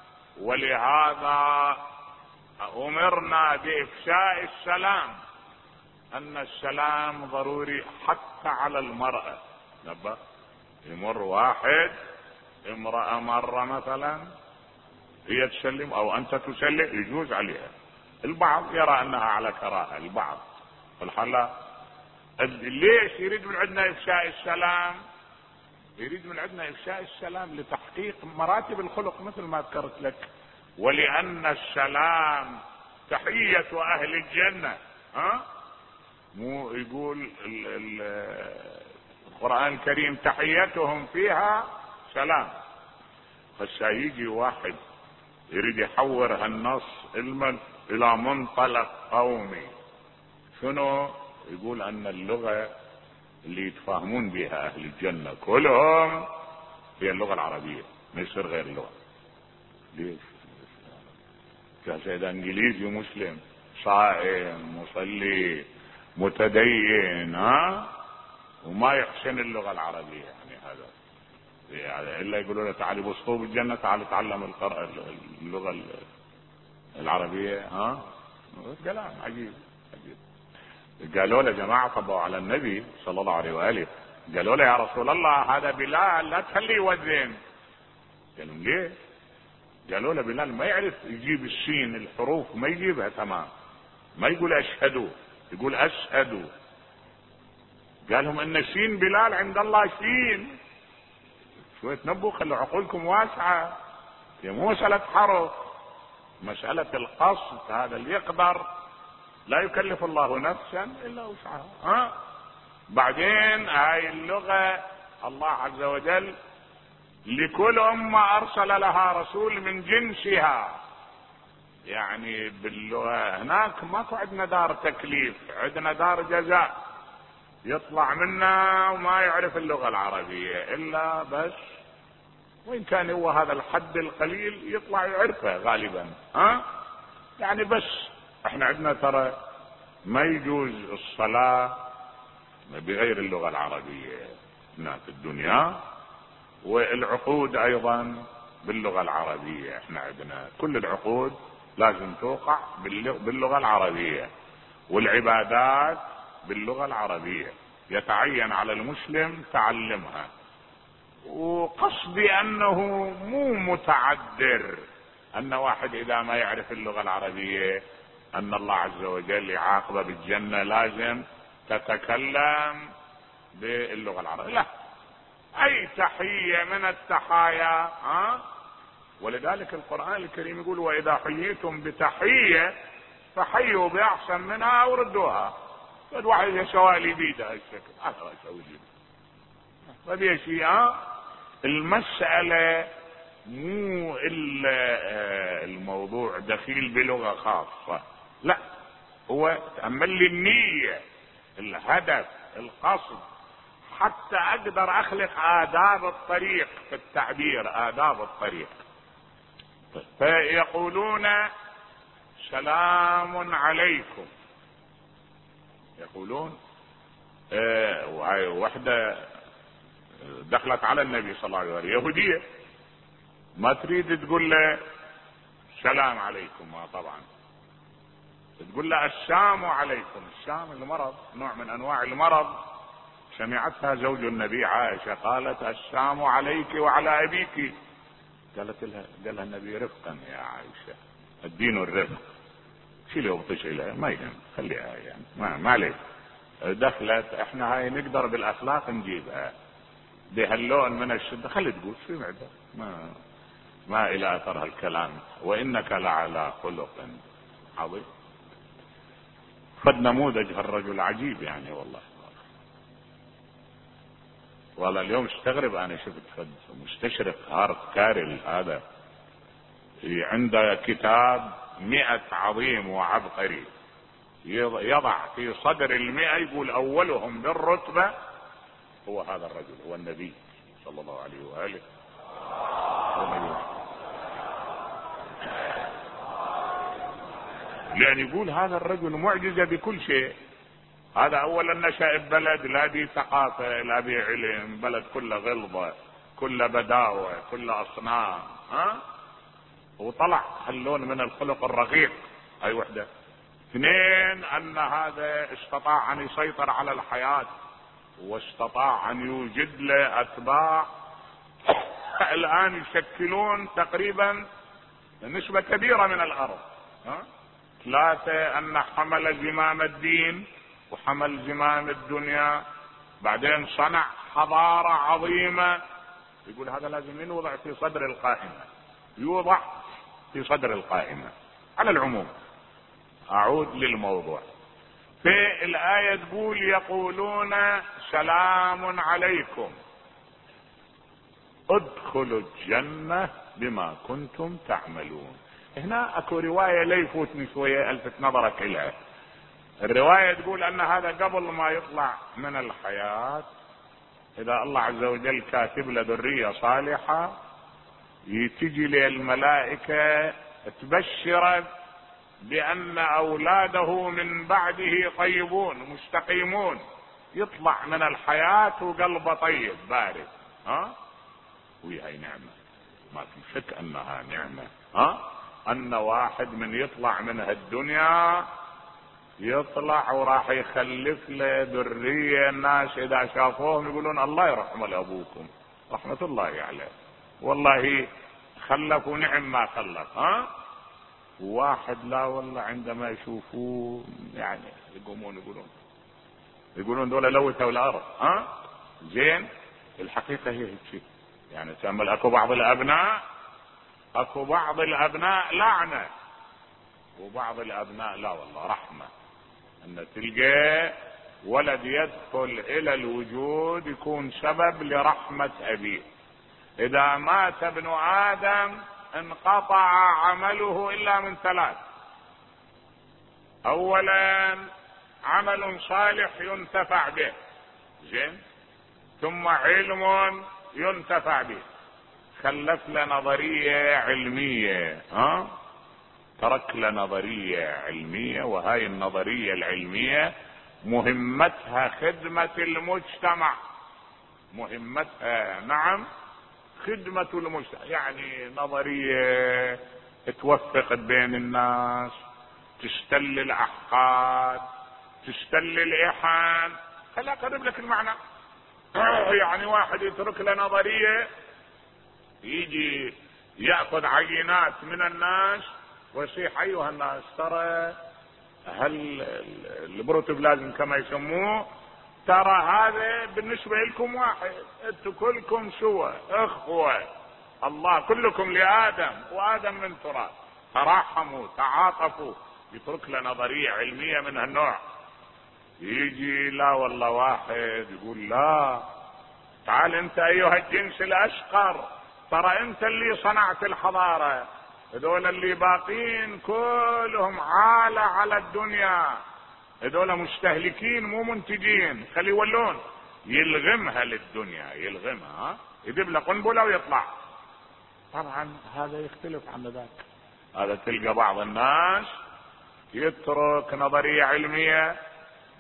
ولهذا أمرنا بإفشاء السلام، أن السلام ضروري حتى على المرأة. نبه يمر واحد امرأة مرة مثلا هي تسلم أو أنت تسلم يجوز عليها، البعض يرى أنها على كراهة، البعض الحالة. ليش يريد من عندنا إفشاء السلام؟ يريد من عندنا إفشاء السلام لتحقيق مراتب الخلق مثل ما ذكرت لك، ولأن السلام تحية أهل الجنة. ها؟ مو يقول القرآن الكريم تحيتهم فيها سلام. فسيجي واحد يريد يحور هالنص المن إلى منطلق قومي، شنو؟ يقول أن اللغة اللي يتفاهمون بها أهل الجنة كلهم هي اللغة العربية، ما يصير غير اللغة. ليش؟ إذا إنجليزي مسلم صائم مصلي متدين ها وما يحسن اللغة العربية، يعني هذا يعني إلا يقولوا له تعالي باسطوب الجنة، تعالي تعلم القراءة اللغة العربية. ها كلام عجيب عجيب. قالوا له جماعة طبعوا على النبي صلى الله عليه وآله، قالوا له يا رسول الله هذا بلال لا تخليه يوذن. قالوا ليه؟ قالوا له بلال ما يعرف يجيب السين الحروف ما يجيبها تمام، ما يقول أشهدوا يقول أشهدوا. قالهم ان سين بلال عند الله سين. شوية تنبوا خلوا عقولكم واسعة، هي مو مسألة حرف، مسألة القصد. هذا اللي يقدر لا يكلف الله نفسا الا وسعها. ها بعدين هاي اللغة الله عز وجل لكل امة ارسل لها رسول من جنسها، يعني باللغة هناك ماكو عندنا دار تكليف، عندنا دار جزاء. يطلع منا وما يعرف اللغة العربية الا بس، وإن كان هو هذا الحد القليل يطلع يعرفه غالبا. ها يعني بس احنا عندنا ترى ما يجوز الصلاة بغير اللغة العربية هنا في الدنيا، والعقود ايضا باللغة العربية. احنا عندنا كل العقود لازم توقع باللغة العربية، والعبادات باللغة العربية، يتعين على المسلم تعلمها. وقصدي انه مو متعذر ان واحد اذا ما يعرف اللغة العربية ان الله عز وجل يعاقبه بالجنة لازم تتكلم باللغة العربية، لا، اي تحية من التحايا. ها ولذلك القرآن الكريم يقول واذا حييتم بتحية فحيوا باحسن منها او ردوها. الواحد يسوى لي بيده هالشكل انا اسوي لي فبي شيء. ها المسألة مو الا الموضوع دخيل بلغة خاصة، لا، هو تأمل لي النية، الهدف، القصد، حتى اقدر اخلق آداب الطريق في التعبير، آداب الطريق. فيقولون سلام عليكم، يقولون اه وهي وحده دخلت على النبي صلى الله عليه وسلم يهوديه، ما تريد تقول له السلام عليكم، ما طبعا تقول له الشام عليكم. الشام المرض، نوع من انواع المرض. سمعتها زوج النبي عائشه قالت الشام عليك وعلى ابيك. قالت لها قال لها النبي رفقا يا عائشه، الدين الرفق، شيلي وبطشي لها ما يهم خليها يعني ما ما عليك. دخلت احنا هاي نقدر بالاخلاق نجيبها، بهاللون من الشده خلي تقول شو معده، ما ما الى اثر هالكلام. وانك لعلى خلق عظيم. فد نموذج هالرجل عجيب يعني والله. والله اليوم استغرب انا شفت فد مستشرق هارت كارل هذا عنده كتاب مئة عظيم وعبقري، يضع في صدر المئة يقول اولهم بالرتبة هو هذا الرجل، هو النبي صلى الله عليه وآله. لأن يقول هذا الرجل معجزة بكل شيء. هذا أولا نشأ ببلد لا بي ثقافة لا بي علم، بلد كله غلظة كله بداوة كله أصنام، ها؟ وطلع هاللون من الخلق الرقيق. هاي وحدة. اثنين أن هذا استطاع أن يسيطر على الحياة واستطاع أن يوجد له أتباع الآن يشكلون تقريبا نسبة كبيرة من الأرض. ها؟ ثلاثة أن حمل زمام الدين وحمل زمام الدنيا، بعدين صنع حضارة عظيمة. يقول هذا لازم يوضع في صدر القائمة، يوضع في صدر القائمة. على العموم أعود للموضوع. في الآية تقول يقولون سلام عليكم ادخلوا الجنة بما كنتم تعملون. هنا اكو رواية لا يفوتني شوية الفت نظرك الها. الرواية تقول ان هذا قبل ما يطلع من الحياة، اذا الله عز وجل كاتب له ذرية صالحة يتجي للملائكة تبشر بان اولاده من بعده طيبون مستقيمون، يطلع من الحياة وقلبه طيب بارد. ها؟ وهي نعمة ما في شك انها نعمة. ها؟ ان واحد من يطلع من هالدنيا يطلع وراح يخلف له ذرية، الناس اذا شافوهم يقولون الله يرحم لابوكم رحمة الله عليه، والله خلفوا نعم ما خلف. ها؟ واحد لا والله عندما يشوفوه يعني يقومون يقولون يقولون دول لوثوا الارض. ها؟ زين. الحقيقة هي هيك يعني. تأمل اكو بعض الابناء اكو بعض الابناء لعنة وبعض الابناء لا والله رحمة. ان تلقى ولد يدخل الى الوجود يكون سبب لرحمة ابيه. اذا مات ابن ادم انقطع عمله الا من ثلاث: اولا عمل صالح ينتفع به، زين، ثم علم ينتفع به. خلف لنا نظرية علمية، ها؟ ترك لنا نظرية علمية، وهاي النظرية العلمية مهمتها خدمة المجتمع. مهمتها نعم خدمة المجتمع، يعني نظرية توفق بين الناس، تستل الاحقاد، تستل الايحان. خليني اقرب لك المعنى. يعني واحد يترك له نظرية يجي يأخذ عينات من الناس ويصيح ايها الناس ترى هل البروتوبلازم كما يسموه، ترى هذا بالنسبة لكم واحد، انتم كلكم سوى اخوة، الله كلكم لآدم وآدم من تراب، تراحموا تعاطفوا. يترك له نظرية علمية من هالنوع. يجي لا والله واحد يقول لا تعال انت ايها الجنس الاشقر، ترى انت اللي صنعت الحضارة، هذول اللي باقين كلهم عالة على الدنيا، هذول مستهلكين مو منتجين، خلي يولون. يلغمها للدنيا، يلغمها، يجيب له قنبلة ويطلع. طبعا هذا يختلف عن ذاك. هذا تلقى بعض الناس يترك نظرية علمية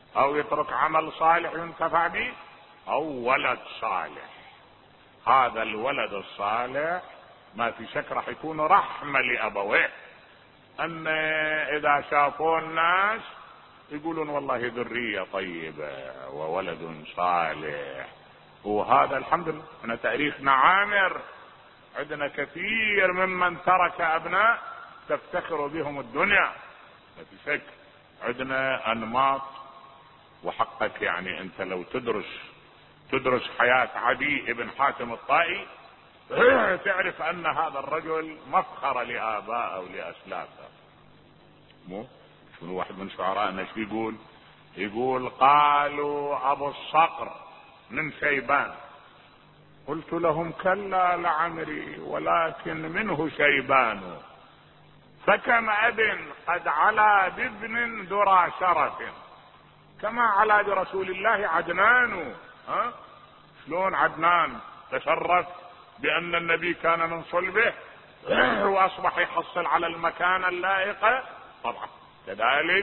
او يترك عمل صالح ينتفع به، او ولد صالح. هذا الولد الصالح ما في شك راح يكون رحمة لأبويه، ان اذا شافوا الناس يقولون والله ذرية طيبة وولد صالح. وهذا الحمد لله احنا تاريخنا عامر، عندنا كثير ممن ترك ابناء تفتخر بهم الدنيا، ما في شك. عندنا انماط، وحقك يعني انت لو تدرس تدرس حياة عدي بن حاتم الطائي تعرف ان هذا الرجل مفخر لآبائه ولأسلافه. مو شنو واحد من شعرائنا ايش يقول؟ يقول قالوا ابو الصقر من شيبان، قلت لهم كلا لعمري ولكن منه شيبان، فكم اب قد علا بابن ذرى شرف، كما علا برسول الله عدنان. ها شلون عدنان تشرف بان النبي كان من صلبه واصبح يحصل على المكانة اللائقة؟ طبعا كذلك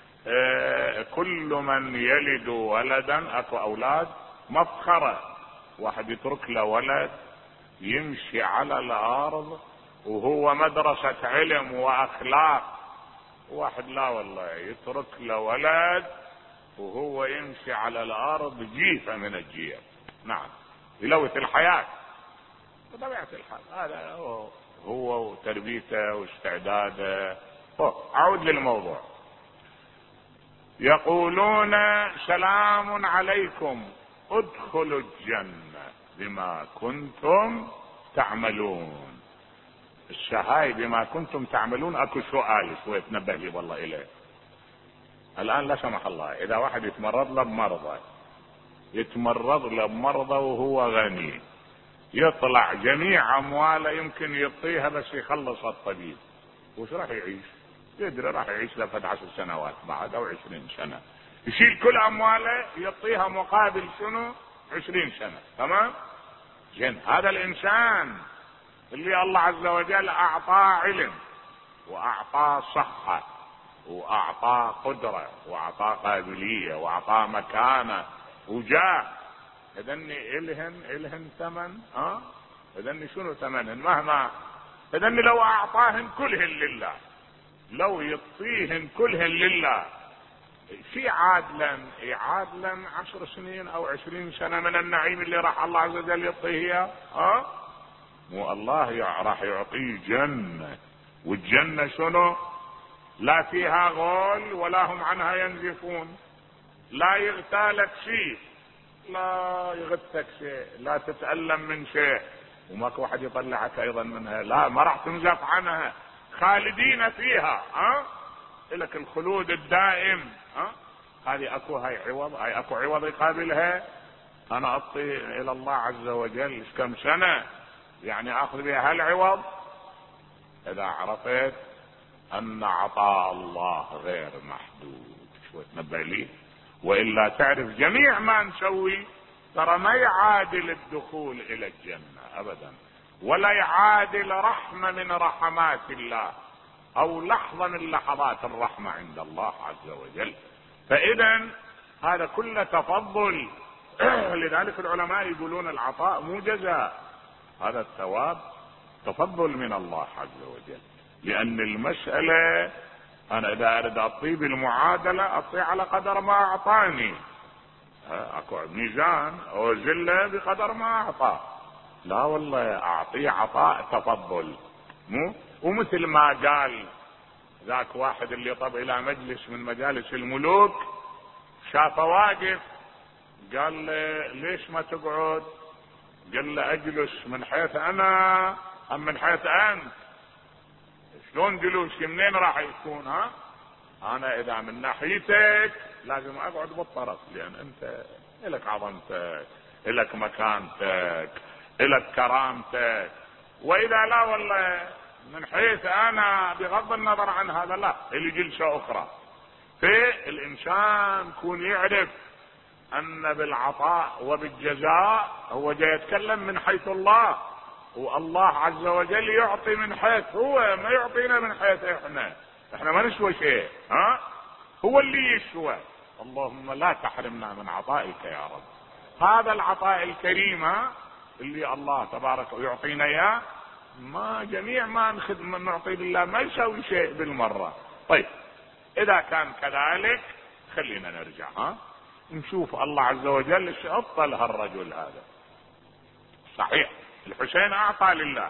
كل من يلد ولدا، اكو اولاد مفخرة. واحد يترك له ولد يمشي على الارض وهو مدرسة علم واخلاق، واحد لا والله يترك له ولد وهو يمشي على الارض جيفة من الجيف. نعم يلوث الحياة بطبيعة الحال. هذا هو, هو وتربيته واستعداده. اعود للموضوع. يقولون سلام عليكم ادخلوا الجنة بما كنتم تعملون. الشهاي بما كنتم تعملون اكو سؤال شوية تنبه لي والله اليه. الان لا سمح الله اذا واحد يتمرض له بمرضى يتمرض له بمرضى وهو غني، يطلع جميع امواله يمكن يعطيها بس يخلص الطبيب، وش راح يعيش؟ يدري راح يعيش له فد عشر سنوات بعد او عشرين سنة، يشيل كل امواله يعطيها مقابل شنو؟ عشرين سنة. تمام؟ زين هذا الانسان اللي الله عز وجل اعطاه علم واعطاه صحة واعطاه قدرة واعطاه قابلية واعطاه مكانة وجاه، اذني الهن الهن ثمن. ها اذني شنو ثمنهن؟ مهما اذني لو اعطاهن كلهن لله، لو يعطيهن كلهن لله في عادلا عادلا عشر سنين او عشرين سنة من النعيم اللي راح الله عز وجل يعطيه اياه. ها مو الله راح يعطيه جنة، والجنة شنو؟ لا فيها غول ولا هم عنها ينزفون، لا يغتالك شيء، لا يغتك شيء، لا تتألم من شيء، وماكو واحد يطلعك ايضا منها، لا ما راح تنزف عنها، خالدين فيها. ها لك الخلود الدائم. ها هذه اكو هاي عوض، هاي اكو عوض يقابلها. انا اعطي الى الله عز وجل كم سنة يعني اخذ بها هالعوض؟ اذا عرفت ان عطاء الله غير محدود شوي تنبه لي، والا تعرف جميع ما نسوي ترى ما يعادل الدخول الى الجنة ابدا، ولا يعادل رحمة من رحمات الله او لحظة من لحظات الرحمة عند الله عز وجل. فاذا هذا كله تفضل. لذلك العلماء يقولون العطاء مو جزاء، هذا الثواب تفضل من الله عز وجل، لان المسألة انا اذا اريد اعطيه بالمعادلة اعطيه على قدر ما اعطاني، اكو ميزان اوزله بقدر ما اعطى، لا والله اعطيه عطاء تفضل. مو ومثل ما قال ذاك واحد اللي طب الى مجلس من مجالس الملوك شافه واقف قال له ليش ما تقعد؟ قال له اجلس من حيث انا ام من حيث انت؟ شلون جلوسي منين راح يكون؟ ها انا اذا من ناحيتك لازم اقعد بالطرف، لان انت الك عظمتك الك مكانتك الك كرامتك، واذا لا والله من حيث انا بغض النظر عن هذا لا اللي جلسة اخرى. فالانسان يكون يعرف ان بالعطاء وبالجزاء هو جاي يتكلم من حيث الله، والله عز وجل يعطي من حيث هو، ما يعطينا من حيث احنا، احنا ما نسوى شيء. ها هو اللي يسوى، اللهم لا تحرمنا من عطائك يا رب. هذا العطاء الكريم اللي الله تبارك يعطينا اياه، ما جميع ما نخدم نعطي بالله ما يسوي شيء بالمرة. طيب اذا كان كذلك خلينا نرجع ها نشوف الله عز وجل ايش ابطل هالرجل هذا. صحيح الحسين اعطى لله،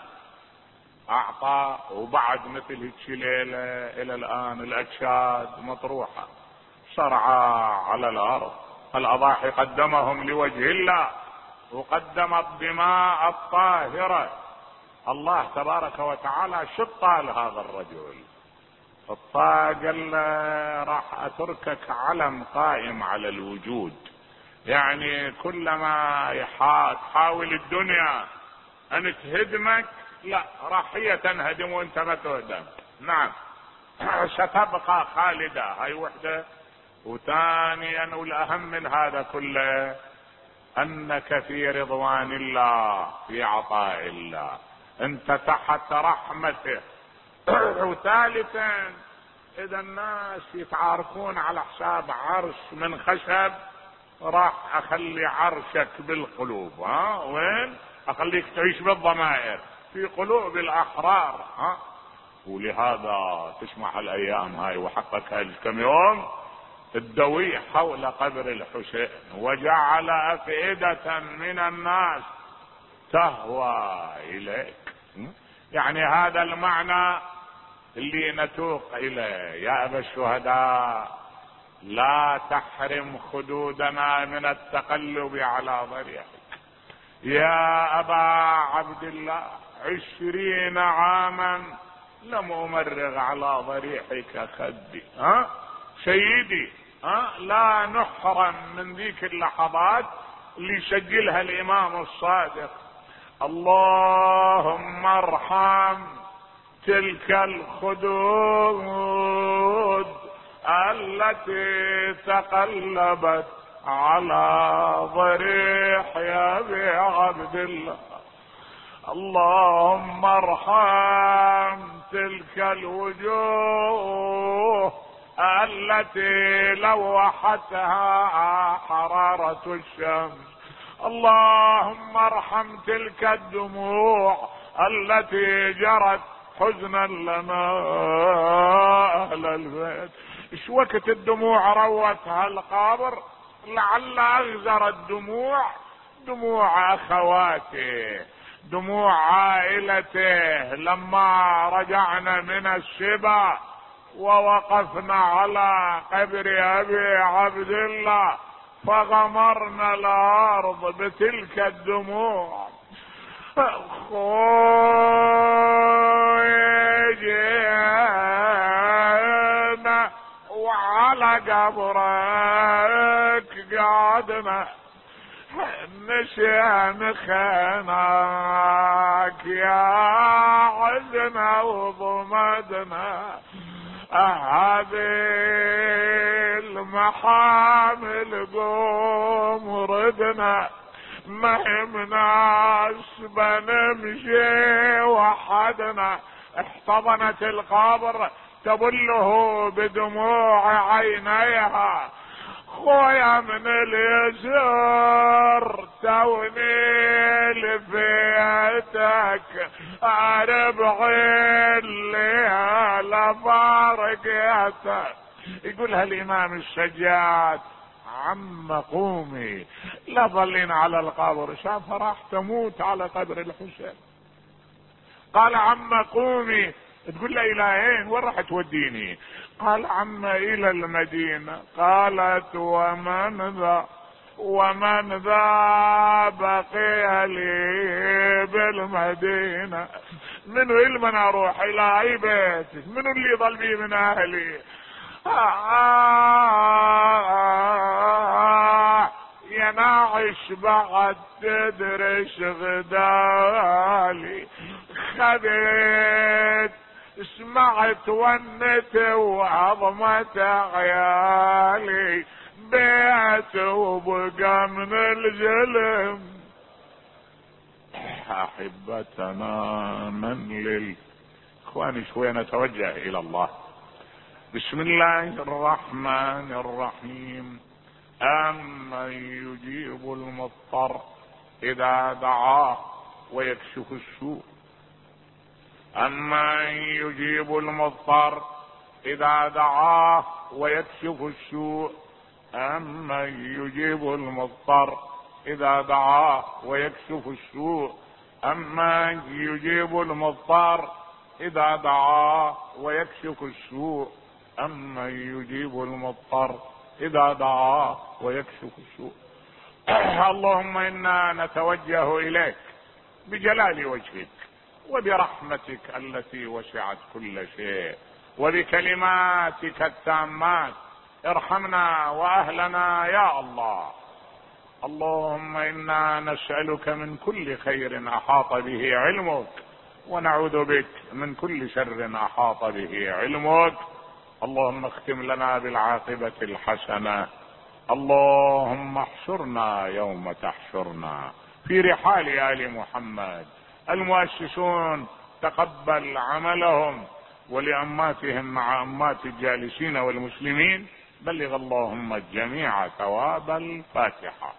اعطى، وبعد مثل هيك ليلة الى الان الاجساد مطروحة صرعى على الارض، الاضاحي قدمهم لوجه الله، وقدم الدماء الطاهرة. الله تبارك وتعالى شطى لهذا الرجل، قال راح اتركك علم قائم على الوجود، يعني كلما تحاول الدنيا ان تهدمك لا راح هي تنهدم وانت ما تهدم. نعم ستبقى خالدة، هاي وحدة. وثانيا والاهم من هذا كله انك في رضوان الله، في عطاء الله، انت تحت رحمته. وثالثا اذا الناس يتعاركون على حساب عرش من خشب، راح اخلي عرشك بالقلوب. ها وين؟ اخليك تعيش بالضمائر في قلوب الاحرار. ها ولهذا تسمح الايام هاي وحقك هاي كم يوم الدوي حول قبر الحسين، وجعل افئدة من الناس تهوى اليك. يعني هذا المعنى اللي نتوق اليه. يا ابا الشهداء لا تحرم خدودنا من التقلب على ضريحك. يا ابا عبد الله عشرين عاما لم امرغ على ضريحك خدي. ها سيدي، ها لا نحرم من ذيك اللحظات اللي يسجلها الامام الصادق. اللهم ارحم تلك الخدود التي تقلبت على ضريح يا ابي عبد الله. اللهم ارحم تلك الوجوه التي لوحتها حرارة الشمس. اللهم ارحم تلك الدموع التي جرت حزنا لنا اهل البيت. ايش وقت الدموع روتها القبر؟ لعل اغزر الدموع دموع اخواته، دموع عائلته لما رجعنا من الشبا ووقفنا على قبر ابي عبد الله فغمرنا الارض بتلك الدموع. خوينا وعلى قبرك قعدنا نشان خناك يا عزنا وضمدنا. هذه المحامل قوم ردنا، ما همناش بنمشي وحدنا. احتضنت القبر تبله بدموع عينيها. خويا من اليسر توني لفيتك اربع الليالي فارقتك. يقولها الامام السجاد عم قومي لا ظلين على القبر، شافها راح تموت على قبر الحسين. قال عم قومي، تقول له الى اين؟ وين راح توديني؟ قال عم الى المدينة. قالت ومن ذا ومن ذا بقي لي بالمدينة؟ منو المن اروح الى اي بيتك؟ منو اللي ظل بي من اهلي؟ آه يا ناعش بعد تدرش غدالي. خذيت سمعت ونت وعظمت عيالي، بيت وبقى من الجلم. احبتنا من لل اخواني شوي نتوجه الى الله. بسم الله الرحمن الرحيم. أمن يجيب المضطر إذا دعاه ويكشف السوء أمن يجيب المضطر إذا دعاه ويكشف السوء أمن يجيب المضطر إذا دعاه ويكشف السوء أمن يجيب المضطر إذا دعاه ويكشف السوء أمن يجيب المضطر إذا دعاه ويكشف السوء. اللهم إنا نتوجه إليك بجلال وجهك وبرحمتك التي وسعت كل شيء وبكلماتك التامات، ارحمنا وأهلنا يا الله. اللهم إنا نسألك من كل خير أحاط به علمك، ونعوذ بك من كل شر أحاط به علمك. اللهم اختم لنا بالعاقبة الحسنة. اللهم احشرنا يوم تحشرنا في رحال آل محمد. المؤسسون تقبل عملهم، ولأماتهم مع أمات الجالسين والمسلمين بلغ اللهم الجميع ثواب الفاتحة.